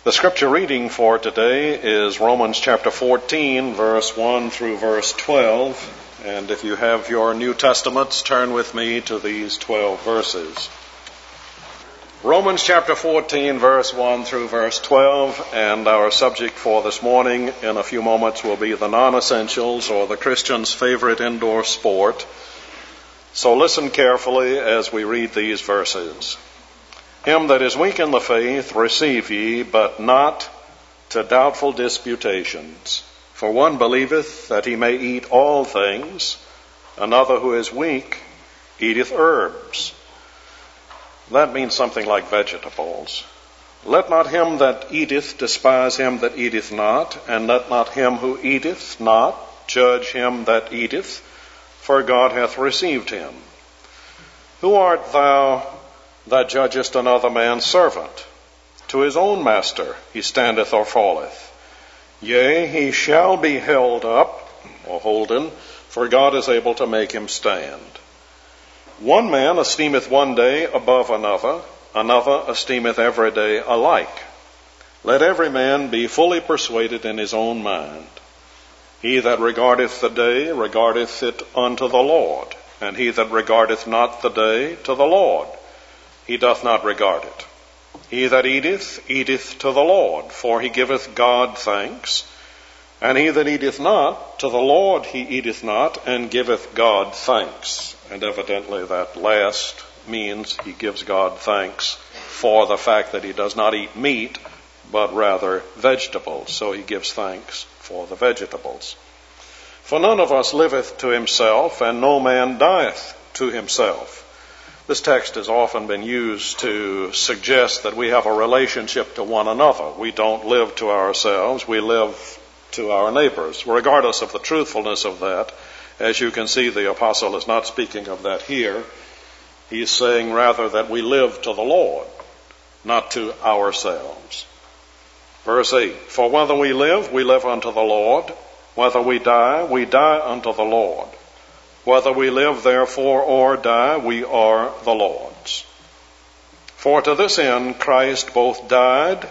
The scripture reading for today is Romans chapter 14, verse 1 through verse 12. And if you have your New Testaments, turn with me to these 12 verses. Romans chapter 14, verse 1 through verse 12. And our subject for this morning in a few moments will be the non-essentials, or the Christian's favorite indoor sport. So listen carefully as we read these verses. Him that is weak in the faith receive ye, but not to doubtful disputations. For one believeth that he may eat all things, another who is weak eateth herbs. That means something like vegetables. Let not him that eateth despise him that eateth not, and let not him who eateth not judge him that eateth, for God hath received him. Who art thou that judgest another man's servant? To his own master he standeth or falleth. Yea, he shall be held up, or holden, for God is able to make him stand. One man esteemeth one day above another, another esteemeth every day alike. Let every man be fully persuaded in his own mind. He that regardeth the day regardeth it unto the Lord, and he that regardeth not the day to the Lord, he doth not regard it. He that eateth, eateth to the Lord, for he giveth God thanks. And he that eateth not, to the Lord he eateth not, and giveth God thanks. And evidently that last means he gives God thanks for the fact that he does not eat meat, but rather vegetables. So he gives thanks for the vegetables. For none of us liveth to himself, and no man dieth to himself. This text has often been used to suggest that we have a relationship to one another. We don't live to ourselves, we live to our neighbors. Regardless of the truthfulness of that, as you can see, the apostle is not speaking of that here. He's saying rather that we live to the Lord, not to ourselves. Verse 8, for whether we live unto the Lord. Whether we die unto the Lord. Whether we live therefore or die, we are the Lord's. For to this end Christ both died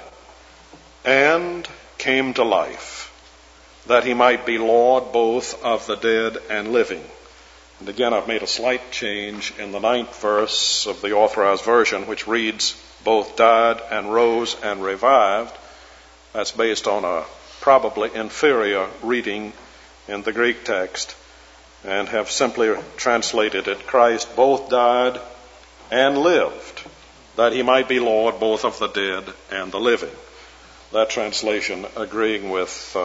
and came to life, that he might be Lord both of the dead and living. And again, I've made a slight change in the 9th verse of the Authorized Version, which reads, both died and rose and revived. That's based on a probably inferior reading in the Greek text, and have simply translated it, Christ both died and lived, that he might be Lord both of the dead and the living. That translation agreeing with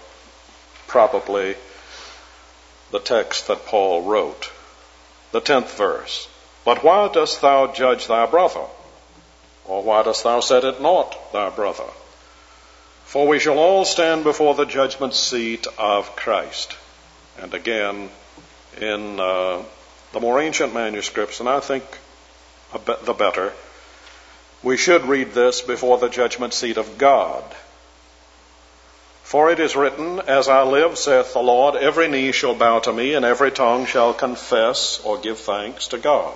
probably the text that Paul wrote. The 10th verse, but why dost thou judge thy brother? Or why dost thou set at naught thy brother? For we shall all stand before the judgment seat of Christ. And again, in the more ancient manuscripts, and I think the better, we should read this before the judgment seat of God. For it is written, as I live, saith the Lord, every knee shall bow to me, and every tongue shall confess or give thanks to God.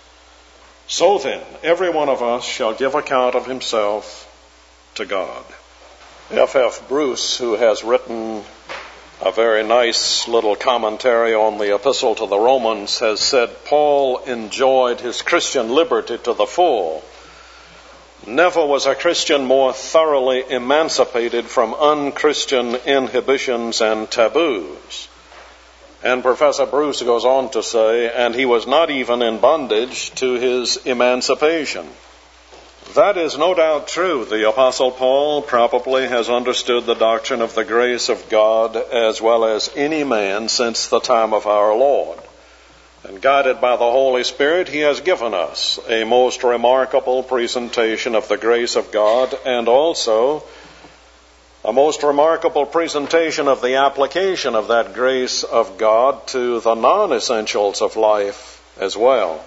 So then, every one of us shall give account of himself to God. F.F. Bruce, who has written a very nice little commentary on the Epistle to the Romans, has said Paul enjoyed his Christian liberty to the full. Never was a Christian more thoroughly emancipated from unchristian inhibitions and taboos. And Professor Bruce goes on to say, and he was not even in bondage to his emancipation. That is no doubt true. The Apostle Paul probably has understood the doctrine of the grace of God as well as any man since the time of our Lord. And guided by the Holy Spirit, he has given us a most remarkable presentation of the grace of God, and also a most remarkable presentation of the application of that grace of God to the non-essentials of life as well.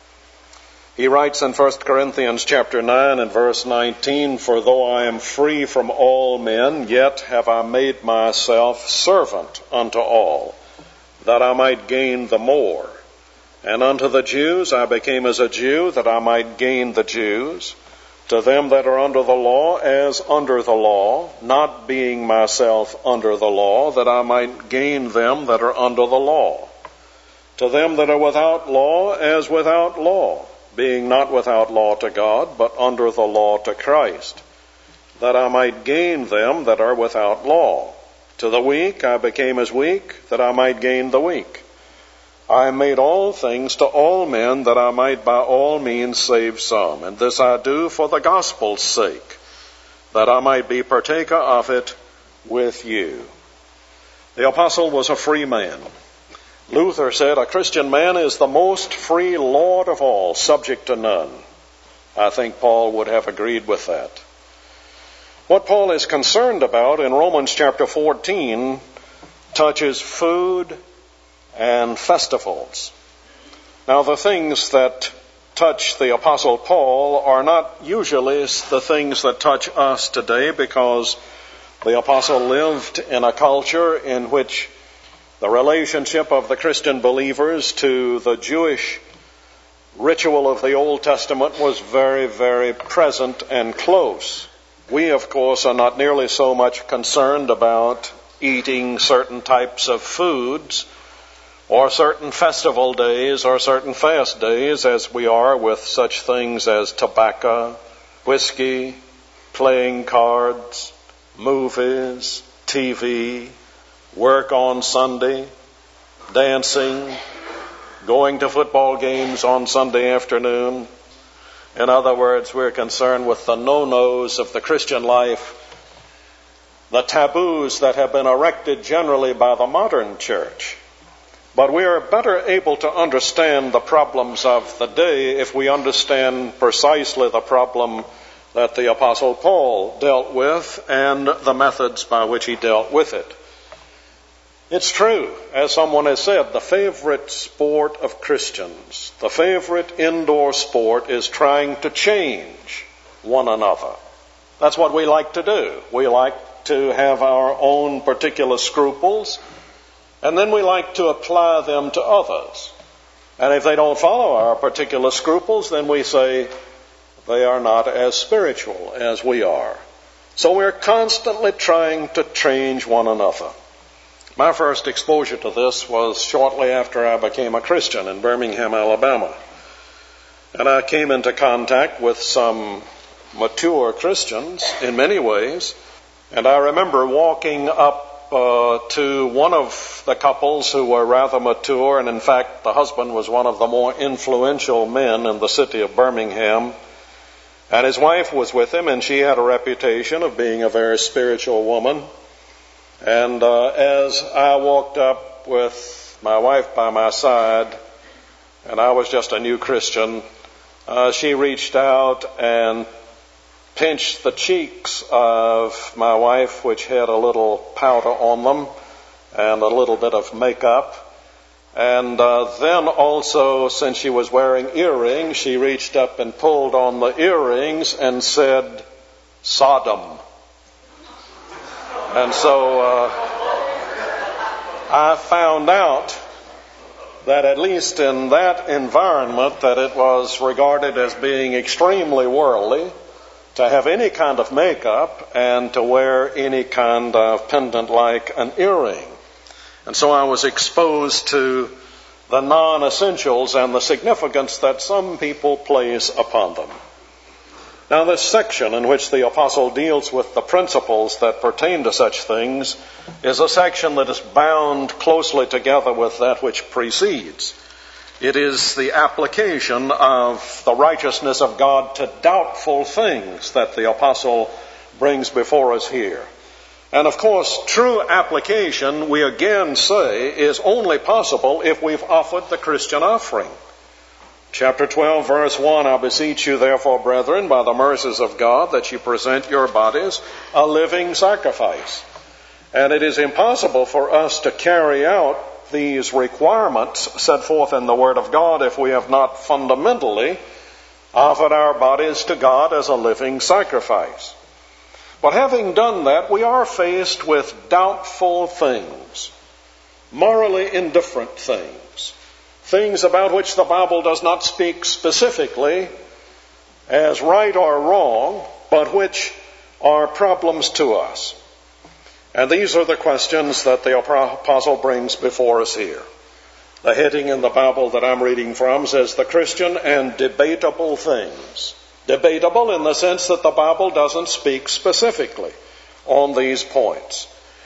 He writes in 1 Corinthians chapter 9 and verse 19, for though I am free from all men, yet have I made myself servant unto all, that I might gain the more. And unto the Jews I became as a Jew, that I might gain the Jews. To them that are under the law, as under the law, not being myself under the law, that I might gain them that are under the law. To them that are without law, as without law, being not without law to God, but under the law to Christ, that I might gain them that are without law. To the weak I became as weak, that I might gain the weak. I made all things to all men, that I might by all means save some. And this I do for the gospel's sake, that I might be partaker of it with you. The apostle was a free man. Luther said, a Christian man is the most free lord of all, subject to none. I think Paul would have agreed with that. What Paul is concerned about in Romans chapter 14 touches food and festivals. Now, the things that touch the Apostle Paul are not usually the things that touch us today, because the Apostle lived in a culture in which the relationship of the Christian believers to the Jewish ritual of the Old Testament was very, very present and close. We, of course, are not nearly so much concerned about eating certain types of foods or certain festival days or certain fast days as we are with such things as tobacco, whiskey, playing cards, movies, TV, work on Sunday, dancing, going to football games on Sunday afternoon. In other words, we're concerned with the no-nos of the Christian life, the taboos that have been erected generally by the modern church. But we are better able to understand the problems of the day if we understand precisely the problem that the Apostle Paul dealt with and the methods by which he dealt with it. It's true, as someone has said, the favorite sport of Christians, the favorite indoor sport is trying to change one another. That's what we like to do. We like to have our own particular scruples, and then we like to apply them to others. And if they don't follow our particular scruples, then we say they are not as spiritual as we are. So we're constantly trying to change one another. My first exposure to this was shortly after I became a Christian in Birmingham, Alabama. And I came into contact with some mature Christians in many ways. And I remember walking up to one of the couples who were rather mature, and in fact the husband was one of the more influential men in the city of Birmingham, and his wife was with him, and she had a reputation of being a very spiritual woman. And as I walked up with my wife by my side, and I was just a new Christian, she reached out and pinched the cheeks of my wife, which had a little powder on them and a little bit of makeup. And then also, since she was wearing earrings, she reached up and pulled on the earrings and said, Sodom. And so I found out that at least in that environment that it was regarded as being extremely worldly to have any kind of makeup and to wear any kind of pendant like an earring. And so I was exposed to the non-essentials and the significance that some people place upon them. Now, this section in which the apostle deals with the principles that pertain to such things is a section that is bound closely together with that which precedes. It is the application of the righteousness of God to doubtful things that the apostle brings before us here. And of course, true application, we again say, is only possible if we've offered the Christian offering. Chapter 12, verse 1, I beseech you therefore, brethren, by the mercies of God, that you present your bodies a living sacrifice. And it is impossible for us to carry out these requirements set forth in the Word of God if we have not fundamentally offered our bodies to God as a living sacrifice. But having done that, we are faced with doubtful things, morally indifferent things, things about which the Bible does not speak specifically, as right or wrong, but which are problems to us. And these are the questions that the apostle brings before us here. The heading in the Bible that I'm reading from says, the Christian and debatable things. Debatable in the sense that the Bible doesn't speak specifically on these points.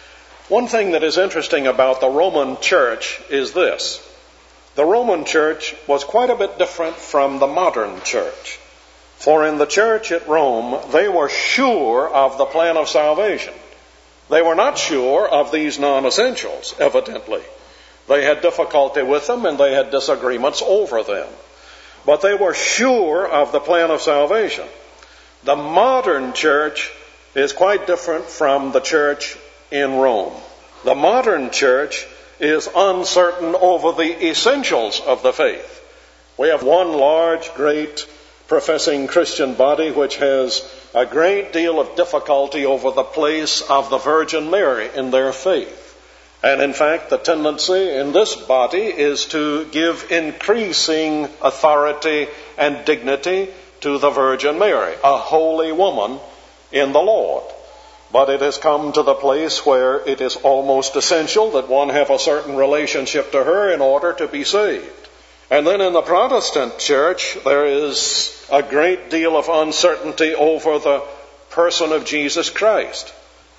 One thing that is interesting about the Roman church is this. The Roman church was quite a bit different from the modern church. For in the church at Rome, they were sure of the plan of salvation. They were not sure of these non-essentials, evidently. They had difficulty with them and they had disagreements over them. But they were sure of the plan of salvation. The modern church is quite different from the church in Rome. The modern church is uncertain over the essentials of the faith. We have one large, great, professing Christian body which has a great deal of difficulty over the place of the Virgin Mary in their faith. And in fact, the tendency in this body is to give increasing authority and dignity to the Virgin Mary, a holy woman in the Lord. But it has come to the place where it is almost essential that one have a certain relationship to her in order to be saved. And then in the Protestant church, there is a great deal of uncertainty over the person of Jesus Christ.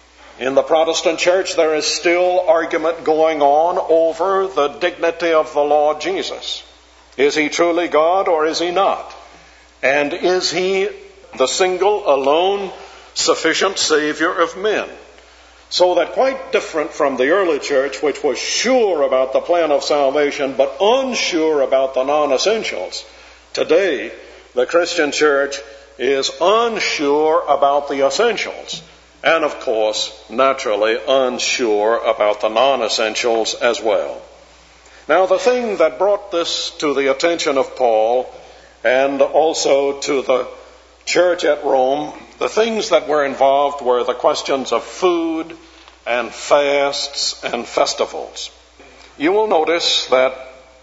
In the Protestant church, there is still argument going on over the dignity of the Lord Jesus. Is he truly God or is he not? And is he the single, alone, sufficient Savior of men? So that quite different from the early church, which was sure about the plan of salvation but unsure about the non-essentials, today the Christian church is unsure about the essentials. And of course, naturally unsure about the non-essentials as well. Now, the thing that brought this to the attention of Paul and also to the church at Rome, the things that were involved were the questions of food and fasts and festivals. You will notice that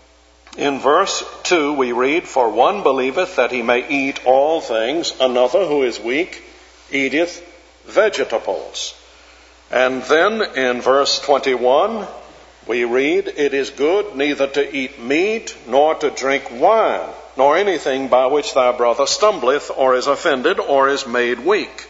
in verse 2 we read, "For one believeth that he may eat all things, another who is weak eateth vegetables." And then in verse 21 we read, "It is good neither to eat meat nor to drink wine, nor anything by which thy brother stumbleth or is offended or is made weak."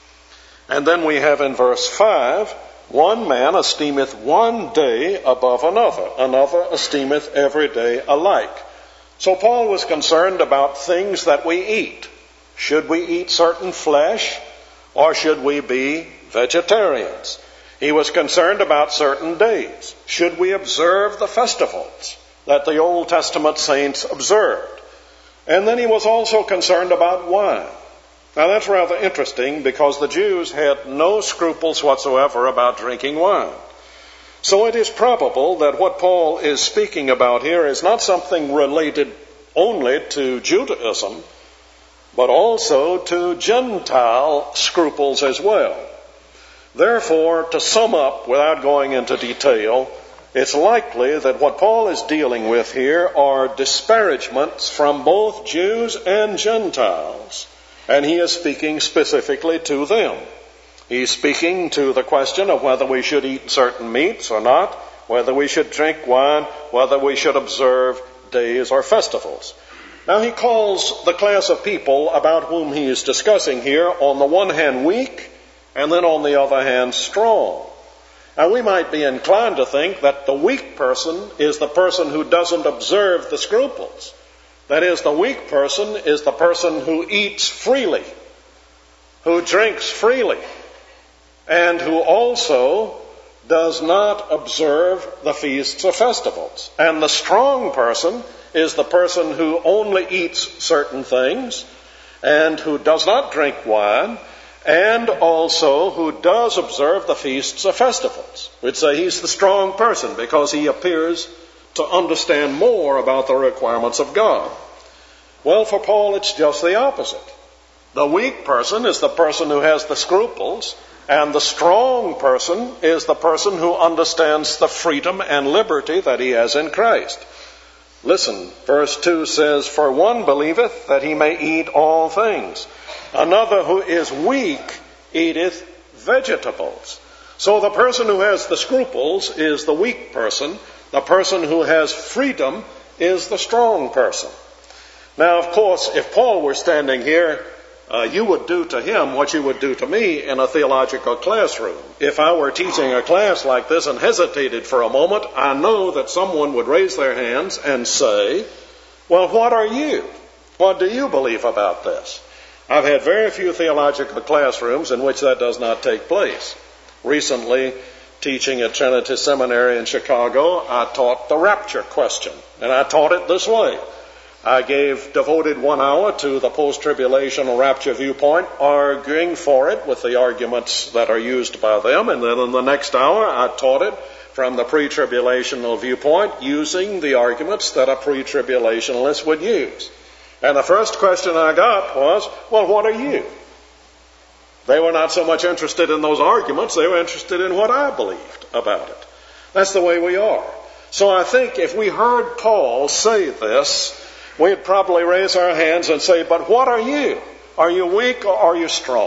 And then we have in verse 5, "One man esteemeth one day above another, another esteemeth every day alike." So Paul was concerned about things that we eat. Should we eat certain flesh? Or should we be vegetarians? He was concerned about certain days. Should we observe the festivals that the Old Testament saints observed? And then he was also concerned about wine. Now that's rather interesting because the Jews had no scruples whatsoever about drinking wine. So it is probable that what Paul is speaking about here is not something related only to Judaism, but also to Gentile scruples as well. Therefore, to sum up without going into detail, it's likely that what Paul is dealing with here are disparagements from both Jews and Gentiles, and he is speaking specifically to them. He's speaking to the question of whether we should eat certain meats or not, whether we should drink wine, whether we should observe days or festivals. Now he calls the class of people about whom he is discussing here on the one hand weak and then on the other hand strong. Now we might be inclined to think that the weak person is the person who doesn't observe the scruples. That is, the weak person is the person who eats freely, who drinks freely, and who also does not observe the feasts or festivals. And the strong person is the person who only eats certain things and who does not drink wine and also who does observe the feasts or festivals. We'd say he's the strong person because he appears to understand more about the requirements of God. Well, for Paul, it's just the opposite. The weak person is the person who has the scruples, and the strong person is the person who understands the freedom and liberty that he has in Christ. Listen, verse 2 says, "For one believeth that he may eat all things. Another who is weak eateth vegetables." So the person who has the scruples is the weak person. The person who has freedom is the strong person. Now, of course, if Paul were standing here, you would do to him what you would do to me in a theological classroom. If I were teaching a class like this and hesitated for a moment, I know that someone would raise their hands and say, "Well, what are you? What do you believe about this?" I've had very few theological classrooms in which that does not take place. Recently, teaching at Trinity Seminary in Chicago, I taught the rapture question, and I taught it this way. I devoted 1 hour to the post-tribulational rapture viewpoint, arguing for it with the arguments that are used by them, and then in the next hour I taught it from the pre-tribulational viewpoint, using the arguments that a pre-tribulationalist would use. And the first question I got was, "Well, what are you?" They were not so much interested in those arguments, they were interested in what I believed about it. That's the way we are. So I think if we heard Paul say this, we'd probably raise our hands and say, "But what are you? Are you weak or are you strong?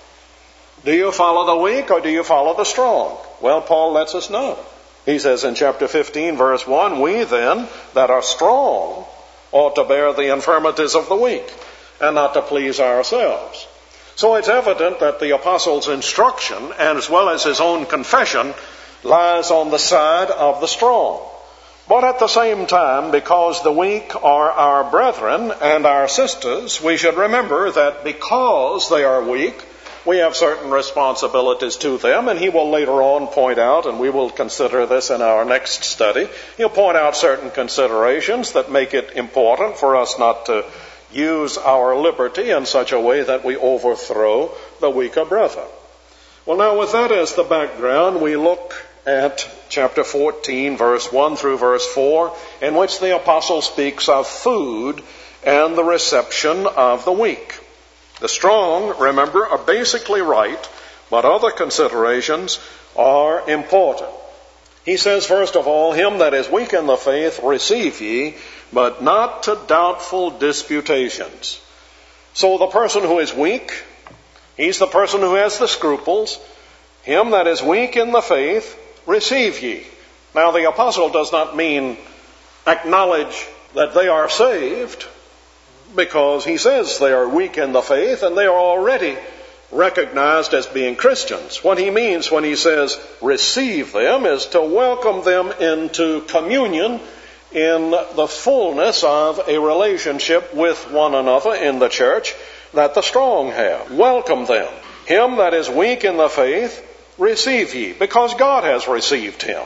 Do you follow the weak or do you follow the strong?" Well, Paul lets us know. He says in chapter 15, verse 1, "We then that are strong ought to bear the infirmities of the weak and not to please ourselves." So it's evident that the apostle's instruction, as well as his own confession, lies on the side of the strong. But at the same time, because the weak are our brethren and our sisters, we should remember that because they are weak, we have certain responsibilities to them, and he will later on point out, and we will consider this in our next study, he'll point out certain considerations that make it important for us not to use our liberty in such a way that we overthrow the weaker brother. Well, now with that as the background, we look at chapter 14, verse 1 through verse 4, in which the apostle speaks of food and the reception of the weak. The strong, remember, are basically right, but other considerations are important. He says, first of all, "Him that is weak in the faith receive ye, but not to doubtful disputations." So the person who is weak, he's the person who has the scruples. "Him that is weak in the faith receive ye." Now the apostle does not mean acknowledge that they are saved, because he says they are weak in the faith and they are already recognized as being Christians. What he means when he says receive them is to welcome them into communion in the fullness of a relationship with one another in the church that the strong have. Welcome them. "Him that is weak in the faith receive ye," because God has received him,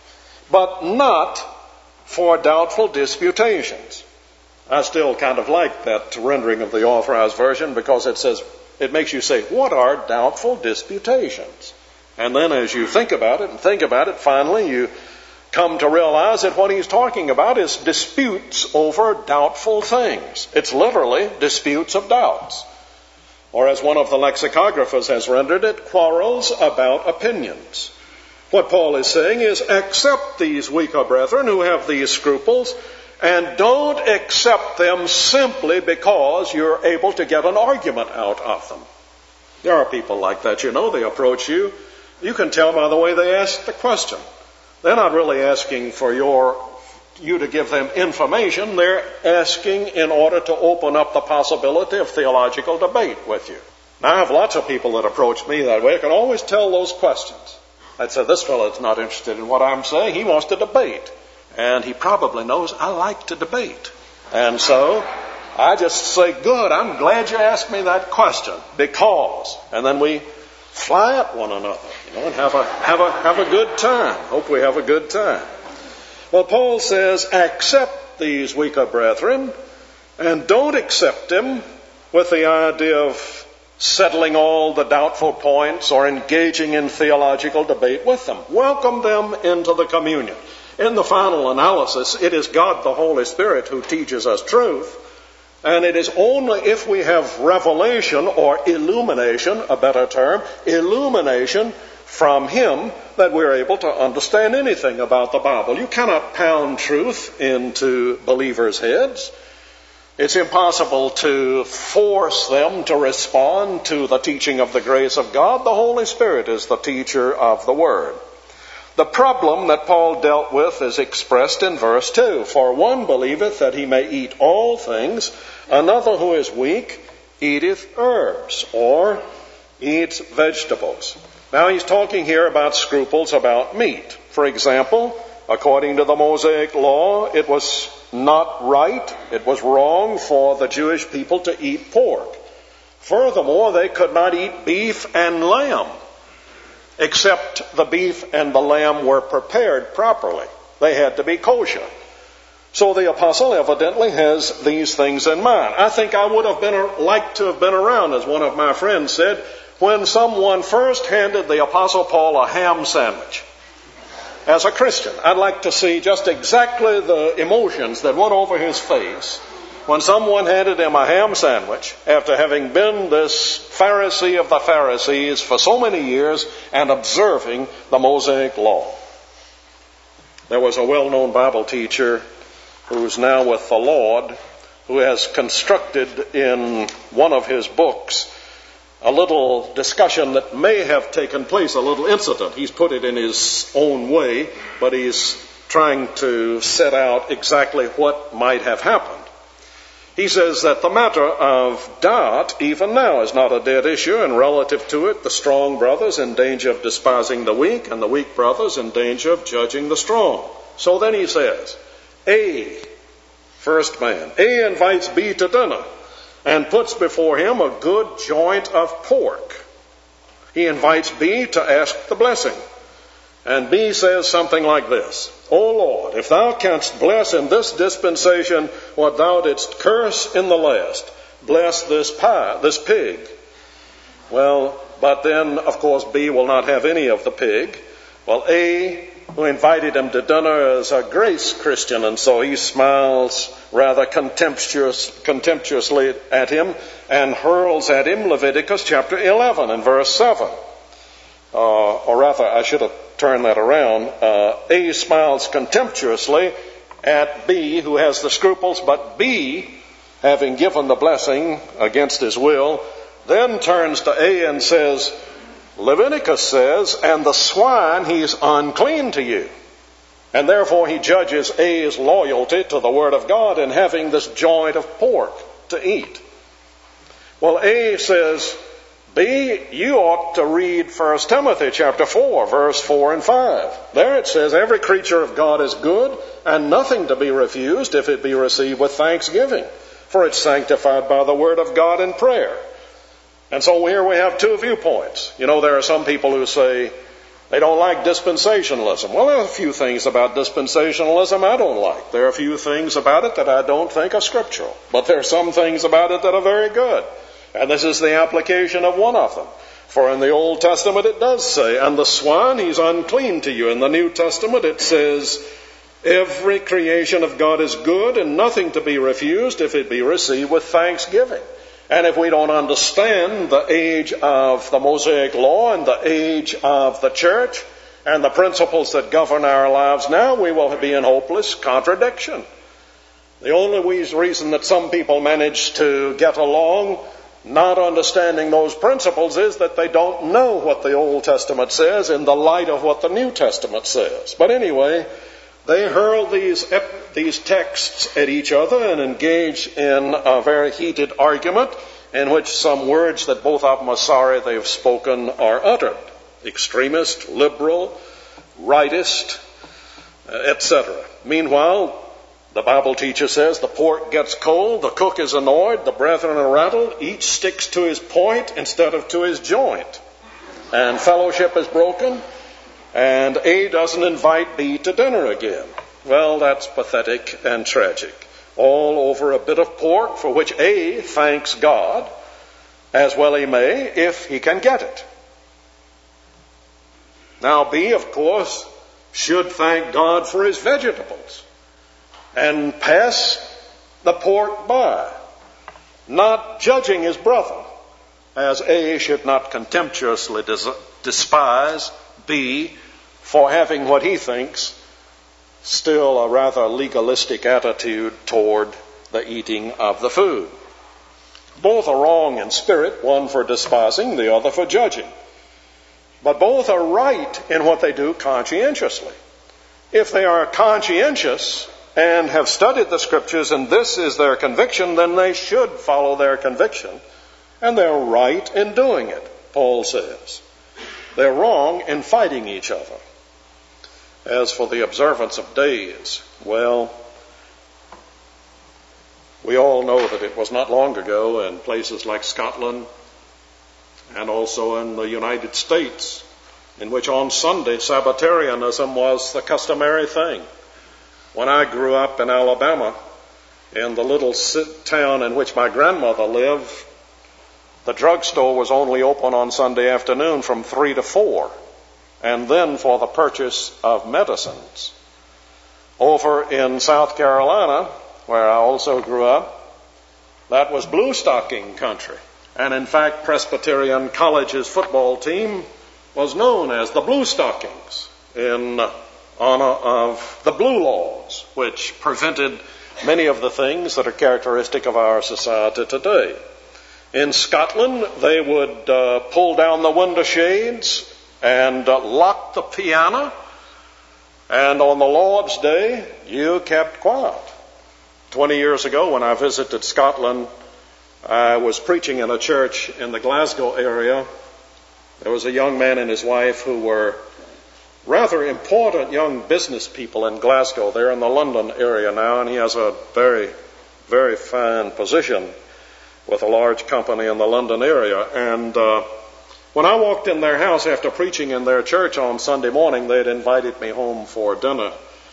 but not for doubtful disputations. I still kind of like that rendering of the Authorized Version, because it makes you say, what are doubtful disputations? And then as you think about it, finally you come to realize that what he's talking about is disputes over doubtful things. It's literally disputes of doubts. Or as one of the lexicographers has rendered it, quarrels about opinions. What Paul is saying is, accept these weaker brethren who have these scruples, and don't accept them simply because you're able to get an argument out of them. There are people like that, they approach you. You can tell by the way they ask the question. They're not really asking for you to give them information. They're asking in order to open up the possibility of theological debate with you. Now, I have lots of people that approach me that way. I can always tell those questions. I'd say, this fellow's not interested in what I'm saying. He wants to debate. And he probably knows I like to debate. And so I just say, good, I'm glad you asked me that question, because, and then we fly at one another, and have a good time. Hope we have a good time. Well, Paul says, accept these weaker brethren, and don't accept them with the idea of settling all the doubtful points or engaging in theological debate with them. Welcome them into the communion. In the final analysis, it is God the Holy Spirit who teaches us truth, and it is only if we have revelation or illumination, a better term, illumination from him that we're able to understand anything about the Bible. You cannot pound truth into believers' heads. It's impossible to force them to respond to the teaching of the grace of God. The Holy Spirit is the teacher of the Word. The problem that Paul dealt with is expressed in verse 2. For one believeth that he may eat all things, another who is weak eateth herbs, or eats vegetables. Now he's talking here about scruples about meat. For example, according to the Mosaic law, it was not right, it was wrong for the Jewish people to eat pork. Furthermore, they could not eat beef and lamb, except the beef and the lamb were prepared properly. They had to be kosher. So the apostle evidently has these things in mind. I think I would have liked to have been around, as one of my friends said, when someone first handed the apostle Paul a ham sandwich. As a Christian, I'd like to see just exactly the emotions that went over his face when someone handed him a ham sandwich after having been this Pharisee of the Pharisees for so many years and observing the Mosaic law. There was a well-known Bible teacher who's now with the Lord, who has constructed in one of his books a little discussion that may have taken place, a little incident. He's put it in his own way, but he's trying to set out exactly what might have happened. He says that the matter of diet, even now, is not a dead issue, and relative to it, the strong brothers in danger of despising the weak, and the weak brothers in danger of judging the strong. So then he says, A, first man, A invites B to dinner and puts before him a good joint of pork. He invites B to ask the blessing. And B says something like this: O Lord, if thou canst bless in this dispensation what thou didst curse in the last, bless this pig. Well, but then, of course, B will not have any of the pig. Well, A, who invited him to dinner, is a grace Christian, and so he smiles rather contemptuously at him and hurls at him Leviticus chapter 11 and verse 7. Or rather, I should have turned that around. A smiles contemptuously at B, who has the scruples, but B, having given the blessing against his will, then turns to A and says, Leviticus says, and the swine, he's unclean to you. And therefore he judges A's loyalty to the Word of God in having this joint of pork to eat. Well, A says, B, you ought to read 1 Timothy chapter 4, verse 4 and 5. There it says, every creature of God is good, and nothing to be refused if it be received with thanksgiving, for it's sanctified by the Word of God in prayer. And so here we have two viewpoints. You know, there are some people who say they don't like dispensationalism. Well, there are a few things about dispensationalism I don't like. There are a few things about it that I don't think are scriptural. But there are some things about it that are very good. And this is the application of one of them. For in the Old Testament it does say, and the swine, he's unclean to you. In the New Testament it says, every creation of God is good and nothing to be refused if it be received with thanksgiving. And if we don't understand the age of the Mosaic law and the age of the church and the principles that govern our lives now, we will be in hopeless contradiction. The only reason that some people manage to get along not understanding those principles is that they don't know what the Old Testament says in the light of what the New Testament says. But anyway, they hurl these texts at each other and engage in a very heated argument in which some words that both of them are sorry they've spoken are uttered. Extremist, liberal, rightist, etc. Meanwhile, the Bible teacher says the pork gets cold, the cook is annoyed, the brethren are rattled, each sticks to his point instead of to his joint. And fellowship is broken, and A doesn't invite B to dinner again. Well, that's pathetic and tragic. All over a bit of pork for which A thanks God, as well he may, if he can get it. Now B, of course, should thank God for his vegetables and pass the pork by, not judging his brother, as A should not contemptuously despise B for having what he thinks still a rather legalistic attitude toward the eating of the food. Both are wrong in spirit, one for despising, the other for judging. But both are right in what they do conscientiously. If they are conscientious and have studied the Scriptures and this is their conviction, then they should follow their conviction. And they're right in doing it, Paul says. They're wrong in fighting each other. As for the observance of days, well, we all know that it was not long ago in places like Scotland and also in the United States, in which on Sunday Sabbatarianism was the customary thing. When I grew up in Alabama, in the little town in which my grandmother lived, the drugstore was only open on Sunday afternoon from 3 to 4, and then for the purchase of medicines. Over in South Carolina, where I also grew up, that was blue stocking country. And in fact, Presbyterian College's football team was known as the Blue Stockings in honor of the blue laws, which prevented many of the things that are characteristic of our society today. In Scotland, they would pull down the window shades and lock the piano, and on the Lord's Day, you kept quiet. 20 years ago, when I visited Scotland, I was preaching in a church in the Glasgow area. There was a young man and his wife who were rather important young business people in Glasgow. They're in the London area now, and he has a very, very fine position with a large company in the London area. And when I walked in their house after preaching in their church on Sunday morning, they had invited me home for dinner.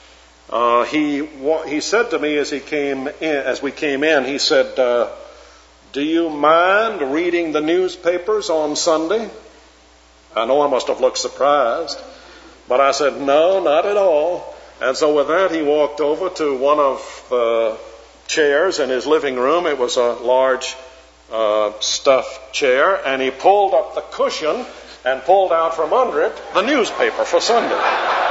He said to me as we came in, he said, "Do you mind reading the newspapers on Sunday?" I know I must have looked surprised, but I said, "No, not at all." And so with that, he walked over to one of the chairs in his living room. It was a large stuffed chair, and he pulled up the cushion and pulled out from under it the newspaper for Sunday.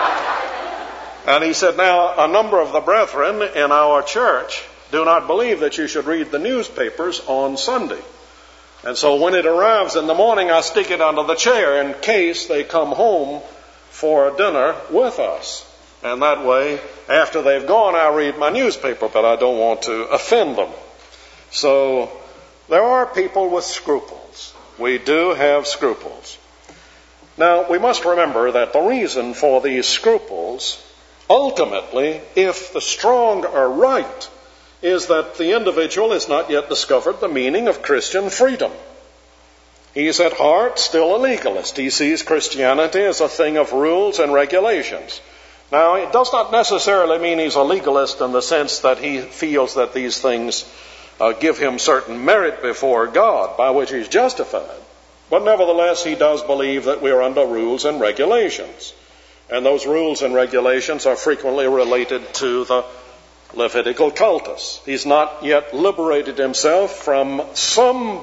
And he said, "Now, a number of the brethren in our church do not believe that you should read the newspapers on Sunday. And so when it arrives in the morning, I stick it under the chair in case they come home for dinner with us. And that way, after they've gone, I read my newspaper, but I don't want to offend them." So there are people with scruples. We do have scruples. Now, we must remember that the reason for these scruples, ultimately, if the strong are right, is that the individual has not yet discovered the meaning of Christian freedom. He's at heart still a legalist. He sees Christianity as a thing of rules and regulations. Now, it does not necessarily mean he's a legalist in the sense that he feels that these things give him certain merit before God, by which he's justified. But nevertheless, he does believe that we are under rules and regulations. And those rules and regulations are frequently related to the Levitical cultus. He's not yet liberated himself from some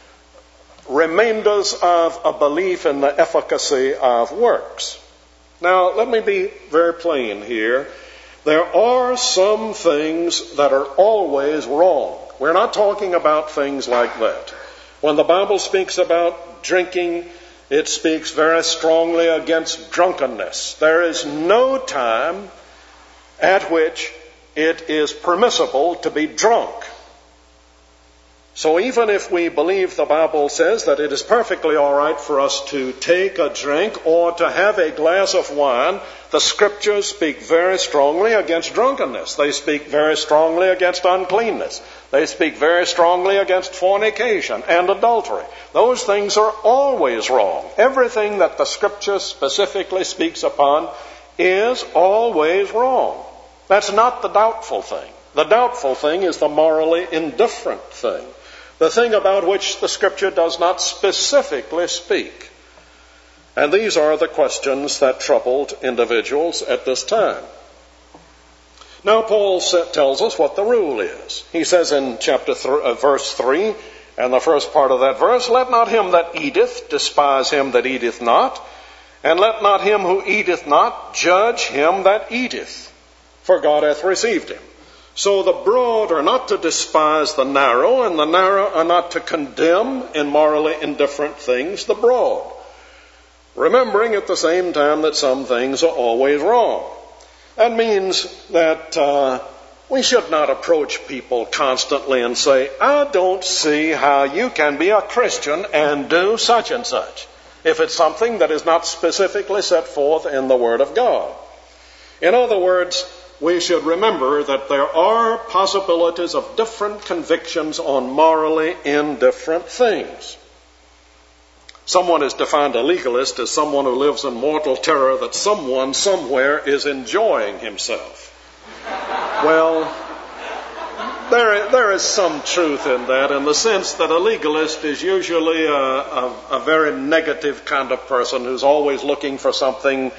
remainders of a belief in the efficacy of works. Now, let me be very plain here. There are some things that are always wrong. We're not talking about things like that. When the Bible speaks about drinking, it speaks very strongly against drunkenness. There is no time at which it is permissible to be drunk. So even if we believe the Bible says that it is perfectly all right for us to take a drink or to have a glass of wine, the Scriptures speak very strongly against drunkenness. They speak very strongly against uncleanness. They speak very strongly against fornication and adultery. Those things are always wrong. Everything that the Scripture specifically speaks upon is always wrong. That's not the doubtful thing. The doubtful thing is the morally indifferent thing, the thing about which the Scripture does not specifically speak. And these are the questions that troubled individuals at this time. Now Paul tells us what the rule is. He says in verse 3, And the first part of that verse, let not him that eateth despise him that eateth not, and let not him who eateth not judge him that eateth, for God hath received him. So the broad are not to despise the narrow, and the narrow are not to condemn in morally indifferent things the broad, remembering at the same time that some things are always wrong. That means that we should not approach people constantly and say, I don't see how you can be a Christian and do such and such, if it's something that is not specifically set forth in the Word of God. In other words, we should remember that there are possibilities of different convictions on morally indifferent things. Someone has defined a legalist as someone who lives in mortal terror that someone somewhere is enjoying himself. Well, there is some truth in that, in the sense that a legalist is usually a very negative kind of person who's always looking for something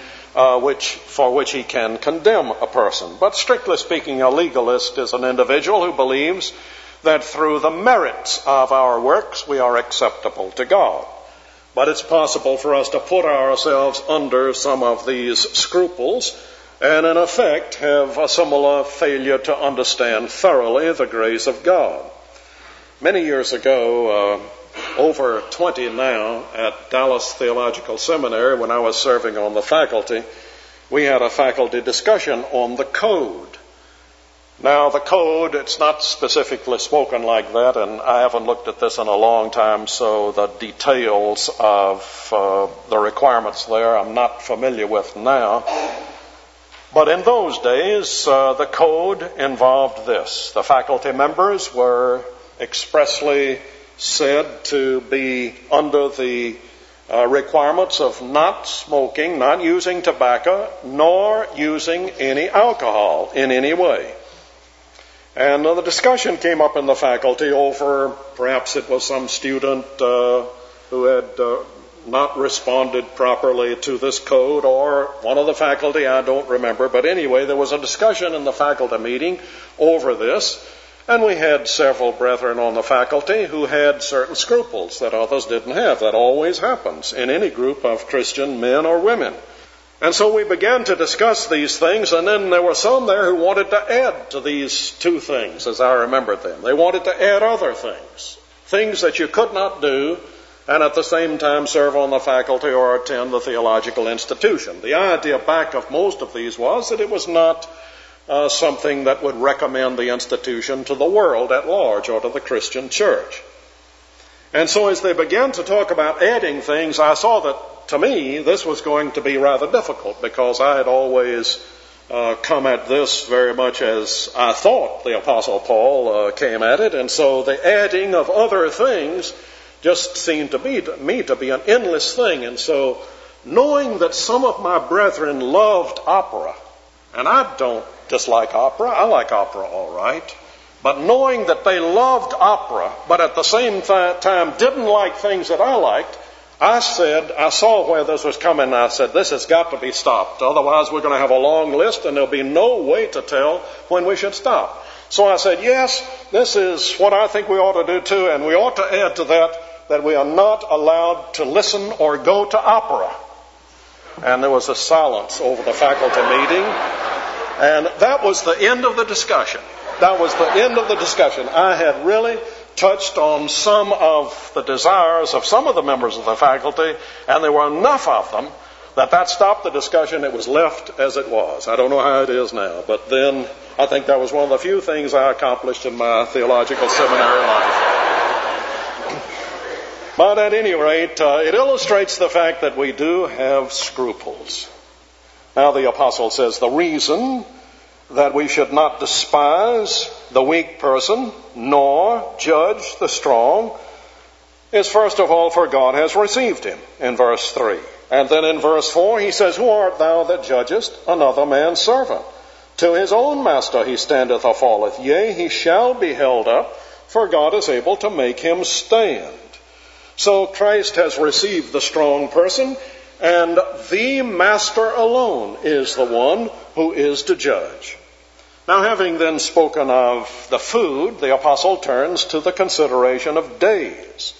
for which he can condemn a person. But strictly speaking, a legalist is an individual who believes that through the merits of our works we are acceptable to God. But it's possible for us to put ourselves under some of these scruples and in effect have a similar failure to understand thoroughly the grace of God. Many years ago, over 20 now, at Dallas Theological Seminary, when I was serving on the faculty, we had a faculty discussion on the code. Now, the code, it's not specifically spoken like that, and I haven't looked at this in a long time, so the details of the requirements there I'm not familiar with now. But in those days, the code involved this. The faculty members were expressly said to be under the requirements of not smoking, not using tobacco, nor using any alcohol in any way. And the discussion came up in the faculty over, perhaps it was some student who had not responded properly to this code, or one of the faculty, I don't remember. But anyway, there was a discussion in the faculty meeting over this, and we had several brethren on the faculty who had certain scruples that others didn't have. That always happens in any group of Christian men or women. And so we began to discuss these things, and then there were some there who wanted to add to these two things, as I remembered them. They wanted to add other things that you could not do, and at the same time serve on the faculty or attend the theological institution. The idea back of most of these was that it was not something that would recommend the institution to the world at large or to the Christian church. And so as they began to talk about adding things, I saw that, to me, this was going to be rather difficult, because I had always come at this very much as I thought the Apostle Paul came at it, and so the adding of other things just seemed to me to be an endless thing. And so, knowing that some of my brethren loved opera, and I don't dislike opera, I like opera all right, but knowing that they loved opera, but at the same time didn't like things that I liked, I saw where this was coming, and I said, this has got to be stopped. Otherwise we're going to have a long list, and there'll be no way to tell when we should stop. So I said, yes, this is what I think we ought to do too, and we ought to add to that we are not allowed to listen or go to opera. And there was a silence over the faculty meeting, and that was the end of the discussion. That was the end of the discussion. I had really touched on some of the desires of some of the members of the faculty, and there were enough of them that stopped the discussion. It was left as it was. I don't know how it is now, but then I think that was one of the few things I accomplished in my theological seminary life. But at any rate, it illustrates the fact that we do have scruples. Now the apostle says the reason that we should not despise the weak person, nor judge the strong, is first of all, for God has received him, in verse 3. And then in verse 4, he says, who art thou that judgest another man's servant? To his own master he standeth or falleth. Yea, he shall be held up, for God is able to make him stand. So Christ has received the strong person, and the master alone is the one who is to judge. Now, having then spoken of the food, the apostle turns to the consideration of days,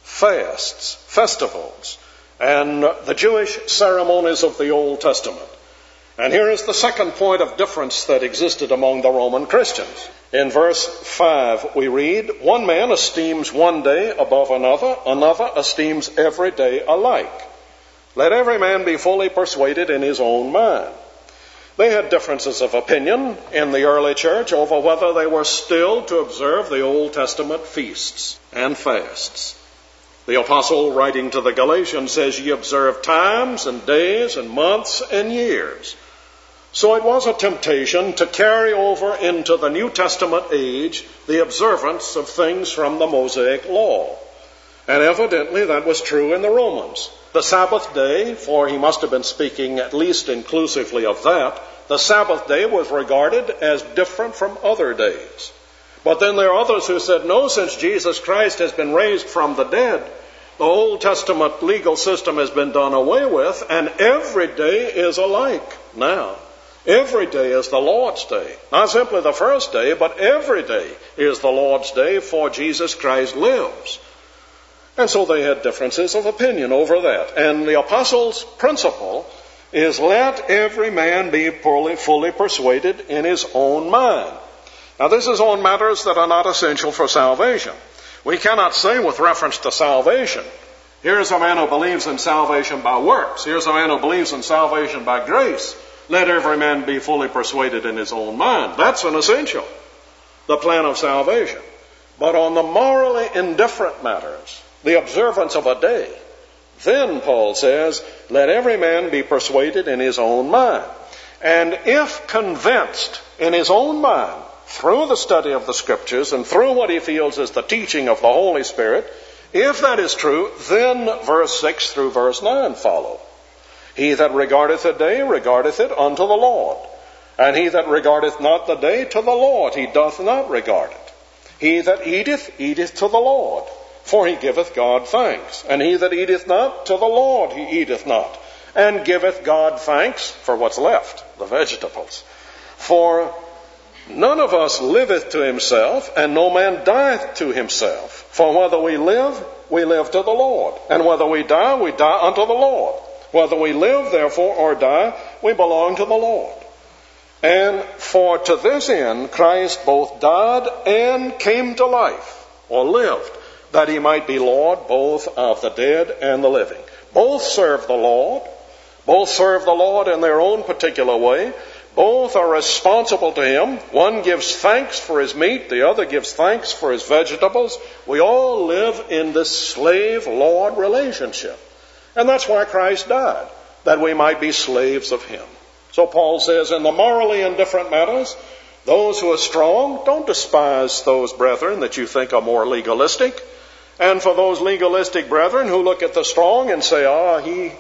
fasts, festivals, and the Jewish ceremonies of the Old Testament. And here is the second point of difference that existed among the Roman Christians. In verse 5 we read, "One man esteems one day above another, another esteems every day alike. Let every man be fully persuaded in his own mind." They had differences of opinion in the early church over whether they were still to observe the Old Testament feasts and fasts. The apostle, writing to the Galatians, says, "Ye observe times and days and months and years." So it was a temptation to carry over into the New Testament age the observance of things from the Mosaic law. And evidently that was true in the Romans. The Sabbath day, for he must have been speaking at least inclusively of that, the Sabbath day was regarded as different from other days. But then there are others who said, no, since Jesus Christ has been raised from the dead, the Old Testament legal system has been done away with, and every day is alike now. Every day is the Lord's day. Not simply the first day, but every day is the Lord's day, for Jesus Christ lives. And so they had differences of opinion over that. And the apostles' principle is let every man be fully persuaded in his own mind. Now this is on matters that are not essential for salvation. We cannot say with reference to salvation, here's a man who believes in salvation by works. Here's a man who believes in salvation by grace. Let every man be fully persuaded in his own mind. That's an essential, the plan of salvation. But on the morally indifferent matters, the observance of a day, then Paul says, let every man be persuaded in his own mind. And if convinced in his own mind, through the study of the Scriptures and through what he feels is the teaching of the Holy Spirit, if that is true, then verse 6 through verse 9 follow. He that regardeth a day regardeth it unto the Lord. And he that regardeth not the day to the Lord, he doth not regard it. He that eateth, eateth to the Lord, for he giveth God thanks. And he that eateth not, to the Lord he eateth not, and giveth God thanks for what's left, the vegetables. For none of us liveth to himself, and no man dieth to himself. For whether we live to the Lord. And whether we die unto the Lord. Whether we live, therefore, or die, we belong to the Lord. And for to this end Christ both died and came to life, or lived, that he might be Lord both of the dead and the living. Both serve the Lord. Both serve the Lord in their own particular way. Both are responsible to him. One gives thanks for his meat, the other gives thanks for his vegetables. We all live in this slave-lord relationship. And that's why Christ died, that we might be slaves of him. So Paul says, in the morally indifferent matters, those who are strong, don't despise those brethren that you think are more legalistic. And for those legalistic brethren who look at the strong and say,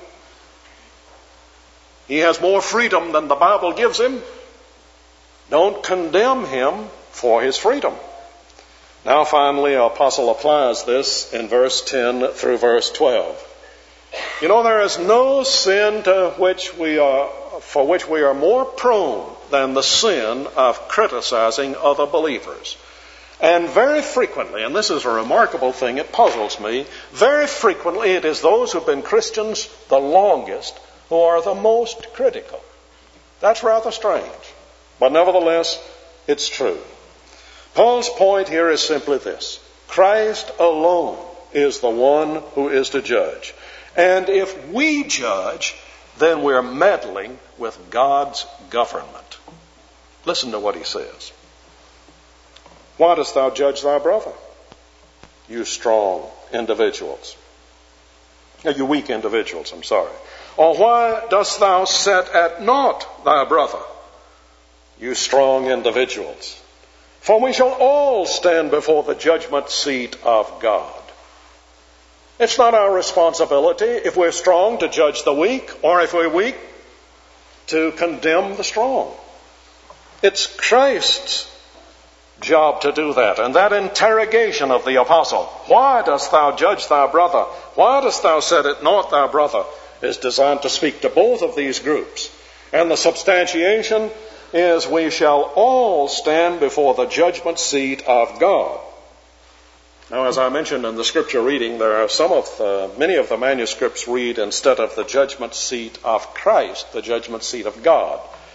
he has more freedom than the Bible gives him, don't condemn him for his freedom. Now finally, the apostle applies this in verse 10 through verse 12. You know, there is no sin for which we are more prone than the sin of criticizing other believers. And very frequently, and this is a remarkable thing, it puzzles me, very frequently it is those who've been Christians the longest who are the most critical. That's rather strange, but nevertheless, it's true. Paul's point here is simply this: Christ alone is the one who is to judge. And if we judge, then we're meddling with God's government. Listen to what he says. Why dost thou judge thy brother? You strong individuals. You weak individuals, I'm sorry. Or why dost thou set at naught thy brother? You strong individuals. For we shall all stand before the judgment seat of God. It's not our responsibility, if we're strong, to judge the weak, or if we're weak, to condemn the strong. It's Christ's job to do that. And that interrogation of the apostle, why dost thou judge thy brother? Why dost thou set at naught thy brother? Is designed to speak to both of these groups. And the substantiation is we shall all stand before the judgment seat of God. Now, as I mentioned in the scripture reading, there are many of the manuscripts read instead of the judgment seat of Christ, the judgment seat of God.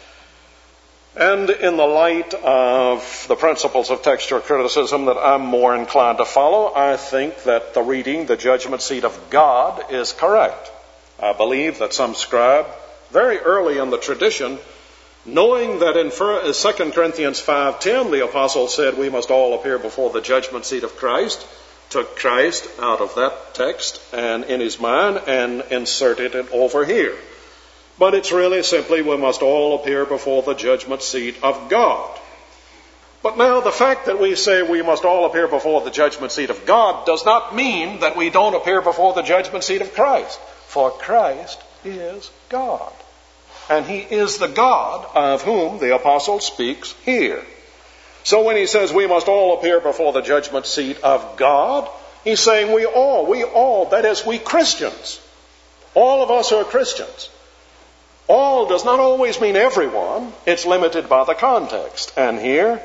And in the light of the principles of textual criticism that I'm more inclined to follow, I think that the reading, the judgment seat of God, is correct. I believe that some scribe, very early in the tradition, knowing that in 2 Corinthians 5:10 the apostle said we must all appear before the judgment seat of Christ, took Christ out of that text and in his mind and inserted it over here. But it's really simply we must all appear before the judgment seat of God. But now the fact that we say we must all appear before the judgment seat of God does not mean that we don't appear before the judgment seat of Christ. For Christ is God. And he is the God of whom the apostle speaks here. So when he says we must all appear before the judgment seat of God, he's saying we all, that is, we Christians, all of us who are Christians. All does not always mean everyone. It's limited by the context. And here,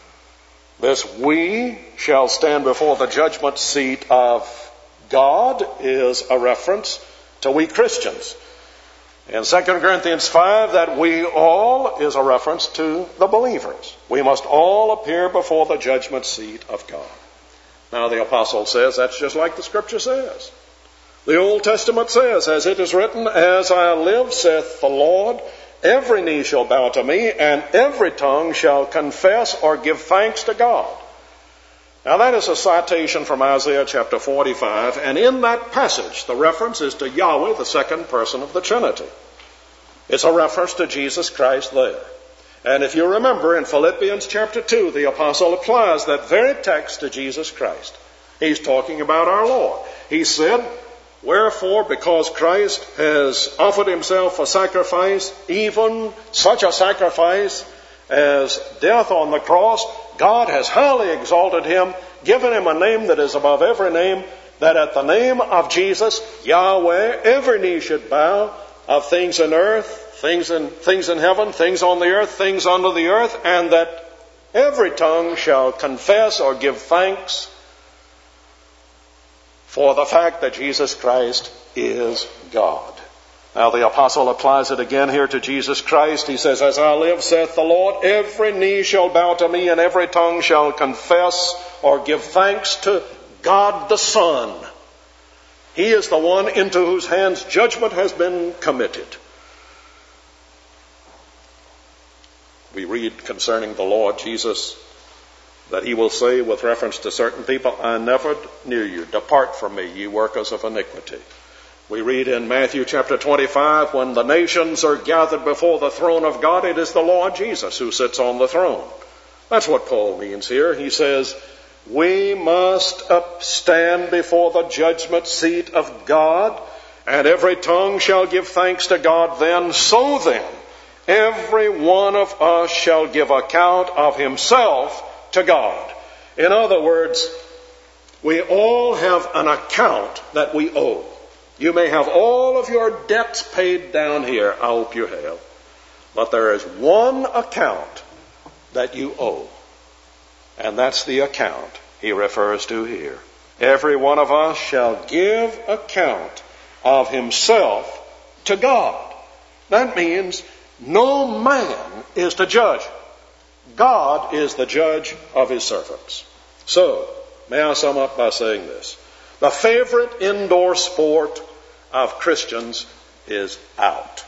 this we shall stand before the judgment seat of God is a reference to we Christians. In 2 Corinthians 5, that we all is a reference to the believers. We must all appear before the judgment seat of God. Now the apostle says that's just like the scripture says. The Old Testament says, as it is written, as I live, saith the Lord, every knee shall bow to me, and every tongue shall confess or give thanks to God. Now that is a citation from Isaiah chapter 45, and in that passage the reference is to Yahweh, the second person of the Trinity. It's a reference to Jesus Christ there. And if you remember in Philippians chapter 2, the apostle applies that very text to Jesus Christ. He's talking about our Lord. He said, wherefore, because Christ has offered himself a sacrifice, even such a sacrifice as death on the cross, God has highly exalted him, given him a name that is above every name, that at the name of Jesus, Yahweh, every knee should bow, of things in earth, things in heaven, things on the earth, things under the earth, and that every tongue shall confess or give thanks for the fact that Jesus Christ is God. Now the apostle applies it again here to Jesus Christ. He says, as I live, saith the Lord, every knee shall bow to me, and every tongue shall confess or give thanks to God the Son. He is the one into whose hands judgment has been committed. We read concerning the Lord Jesus that he will say with reference to certain people, I never knew you. Depart from me, ye workers of iniquity. We read in Matthew chapter 25, when the nations are gathered before the throne of God, it is the Lord Jesus who sits on the throne. That's what Paul means here. He says, we must stand before the judgment seat of God, and every tongue shall give thanks to God then. So then, every one of us shall give account of himself to God. In other words, we all have an account that we owe. You may have all of your debts paid down here. I hope you have. But there is one account that you owe. And that's the account he refers to here. Every one of us shall give account of himself to God. That means no man is to judge. God is the judge of his servants. So, may I sum up by saying this. The favorite indoor sport of Christians is out.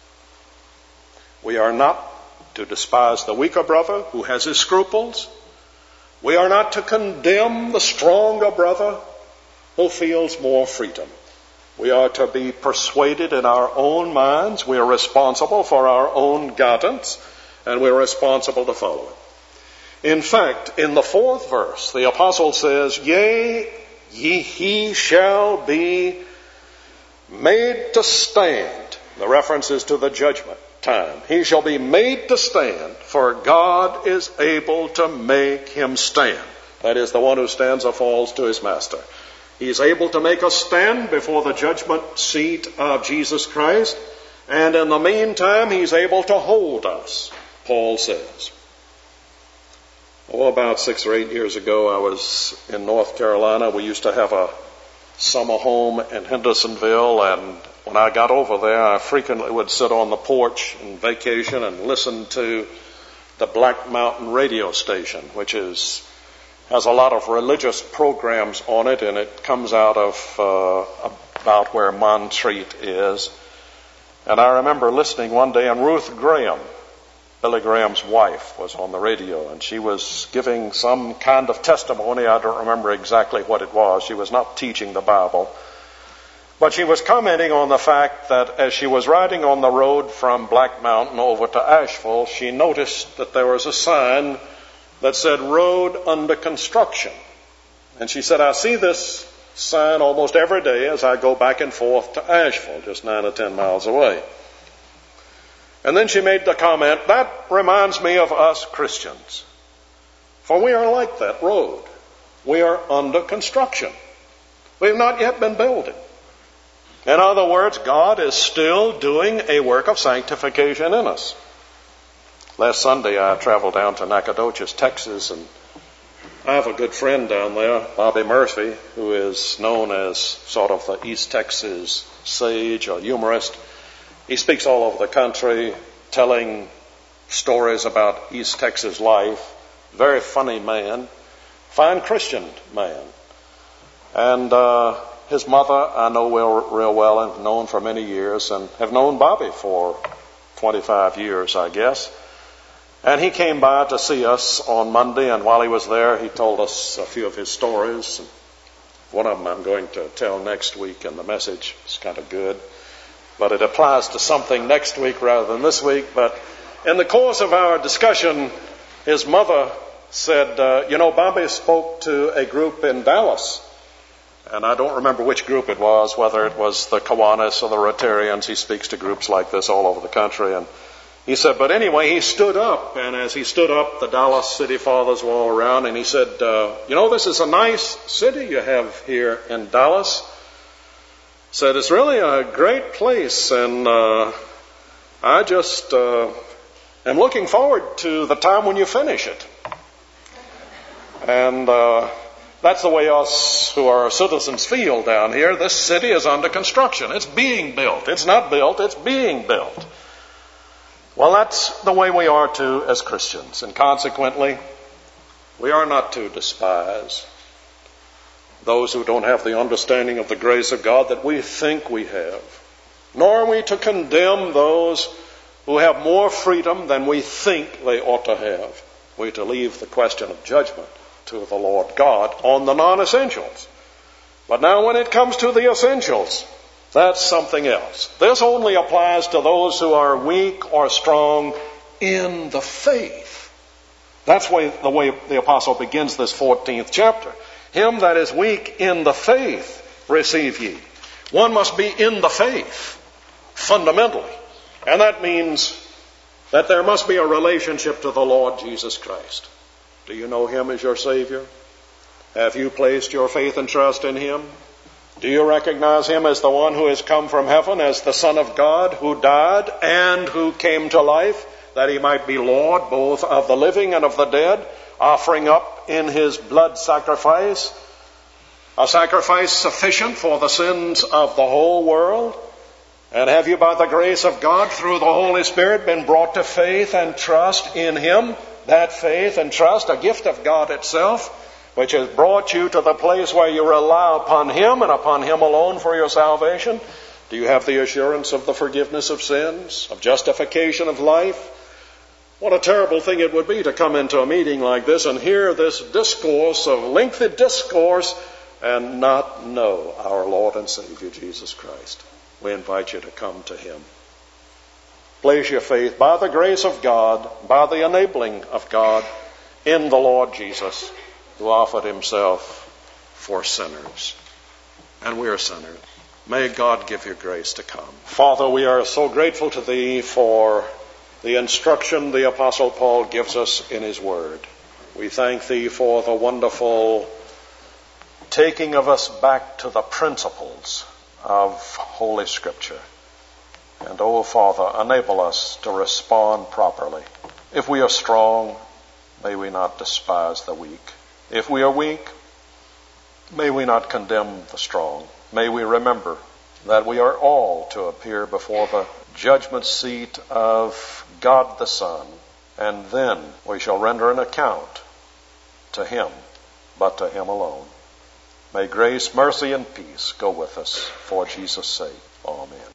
We are not to despise the weaker brother who has his scruples. We are not to condemn the stronger brother who feels more freedom. We are to be persuaded in our own minds. We are responsible for our own guidance, and we are responsible to follow it. In fact, in the 4th verse, the apostle says, yea, he shall be made to stand. The reference is to the judgment time. He shall be made to stand, for God is able to make him stand. That is, the one who stands or falls to his master. He is able to make us stand before the judgment seat of Jesus Christ, and in the meantime, he's able to hold us Paul says. About 6 or 8 years ago, I was in North Carolina. We used to have a summer home in Hendersonville, and when I got over there, I frequently would sit on the porch in vacation and listen to the Black Mountain radio station, which has a lot of religious programs on it, and it comes out of about where Montreat is. And I remember listening one day, and Ruth Graham, Billy Graham's wife, was on the radio, and she was giving some kind of testimony. I don't remember exactly what it was. She was not teaching the Bible. But she was commenting on the fact that as she was riding on the road from Black Mountain over to Asheville, she noticed that there was a sign that said road under construction. And she said, I see this sign almost every day as I go back and forth to Asheville, just 9 or 10 miles away. And then she made the comment, that reminds me of us Christians. For we are like that road. We are under construction. We have not yet been building. In other words, God is still doing a work of sanctification in us. Last Sunday I traveled down to Nacogdoches, Texas, and I have a good friend down there, Bobby Murphy, who is known as sort of the East Texas sage or humorist. He speaks all over the country telling stories about East Texas life. Very funny man, fine Christian man. And his mother I know real well and have known for many years, and have known Bobby for 25 years, I guess. And he came by to see us on Monday, and while he was there, he told us a few of his stories. One of them I'm going to tell next week in the message. It's kind of good. But it applies to something next week rather than this week. But in the course of our discussion, his mother said, Bobby spoke to a group in Dallas. And I don't remember which group it was, whether it was the Kiwanis or the Rotarians. He speaks to groups like this all over the country. And he said, but anyway, he stood up. And as he stood up, the Dallas City Fathers were all around. And he said, this is a nice city you have here in Dallas. Said, it's really a great place, and I just am looking forward to the time when you finish it. And that's the way us who are citizens feel down here. This city is under construction. It's being built. It's not built, it's being built. Well, that's the way we are too as Christians, and consequently, we are not to despise those who don't have the understanding of the grace of God that we think we have. Nor are we to condemn those who have more freedom than we think they ought to have. We're to leave the question of judgment to the Lord God on the non-essentials. But now when it comes to the essentials, that's something else. This only applies to those who are weak or strong in the faith. That's the way the apostle begins this 14th chapter. Him that is weak in the faith, receive ye. One must be in the faith, fundamentally. And that means that there must be a relationship to the Lord Jesus Christ. Do you know Him as your Savior? Have you placed your faith and trust in Him? Do you recognize Him as the one who has come from heaven, as the Son of God, who died and who came to life, that He might be Lord both of the living and of the dead, offering up in His blood sacrifice, a sacrifice sufficient for the sins of the whole world? And have you, by the grace of God, through the Holy Spirit, been brought to faith and trust in Him? That faith and trust, a gift of God itself, which has brought you to the place where you rely upon Him and upon Him alone for your salvation. Do you have the assurance of the forgiveness of sins, of justification of life? What a terrible thing it would be to come into a meeting like this and hear this discourse, of lengthy discourse, and not know our Lord and Savior Jesus Christ. We invite you to come to Him. Place your faith by the grace of God, by the enabling of God, in the Lord Jesus, who offered Himself for sinners. And we are sinners. May God give you grace to come. Father, we are so grateful to Thee for the instruction the Apostle Paul gives us in his Word. We thank Thee for the wonderful taking of us back to the principles of Holy Scripture. And, oh, Father, enable us to respond properly If we are strong, may we not despise the weak. If we are weak, may we not condemn the strong. May we remember that we are all to appear before the judgment seat of God the Son, and then we shall render an account to Him, but to Him alone. May grace, mercy, and peace go with us for Jesus' sake. Amen.